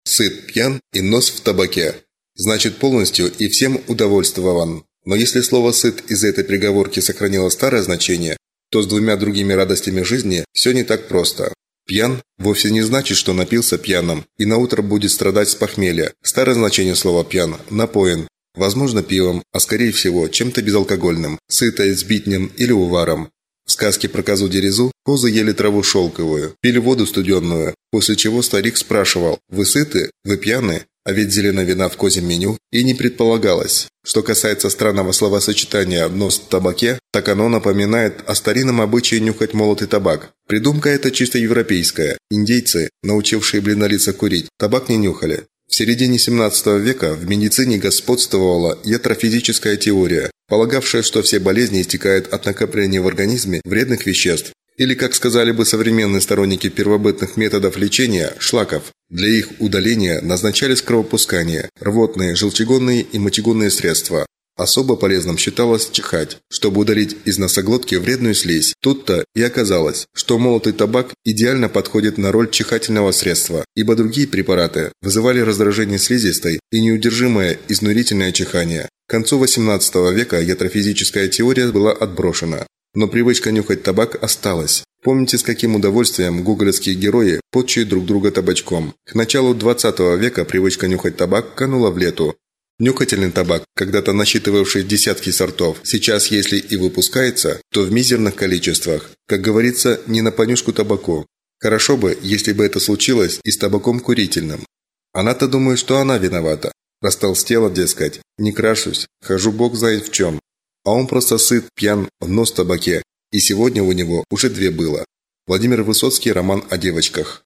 Сыт, пьян и нос в табаке. Значит, полностью и всем удовольствован. Но если слово «сыт» из этой приговорки сохранило старое значение, то с двумя другими радостями жизни все не так просто. Пьян вовсе не значит, что напился пьяным и наутро будет страдать с похмелья. Старое значение слова «пьян» – напоен. Возможно, пивом, а скорее всего, чем-то безалкогольным, сытой, сбитнем или уваром. В сказке про козу-дерезу козы ели траву шелковую, пили воду студенную, после чего старик спрашивал: «Вы сыты? Вы пьяны?» А ведь зеленого вина в козьем меню и не предполагалось. Что касается странного словосочетания «нос в табаке», так оно напоминает о старинном обычае нюхать молотый табак. Придумка эта чисто европейская. Индейцы, научившие бледнолицо курить, табак не нюхали. В середине 17 века в медицине господствовала иатрофизическая теория, полагавшая, что все болезни истекают от накопления в организме вредных веществ, или, как сказали бы современные сторонники первобытных методов лечения, шлаков. Для их удаления назначались кровопускания, рвотные, желчегонные и мочегонные средства. Особо полезным считалось чихать, чтобы удалить из носоглотки вредную слизь. Тут-то и оказалось, что молотый табак идеально подходит на роль чихательного средства, ибо другие препараты вызывали раздражение слизистой и неудержимое изнурительное чихание. К концу 18 века иатрофизическая теория была отброшена, но привычка нюхать табак осталась. Помните, с каким удовольствием гоголевские герои подчуют друг друга табачком. К началу 20 века привычка нюхать табак канула в лету. Нюхательный табак, когда-то насчитывавший десятки сортов, сейчас, если и выпускается, то в мизерных количествах. Как говорится, не на понюшку табаку. Хорошо бы, если бы это случилось и с табаком курительным. Она-то думает, что она виновата. Растолстела, дескать. Не крашусь, хожу бог знает в чем. А он просто сыт, пьян, нос в табаке. И сегодня у него уже 2 было. Владимир Высоцкий, роман о девочках.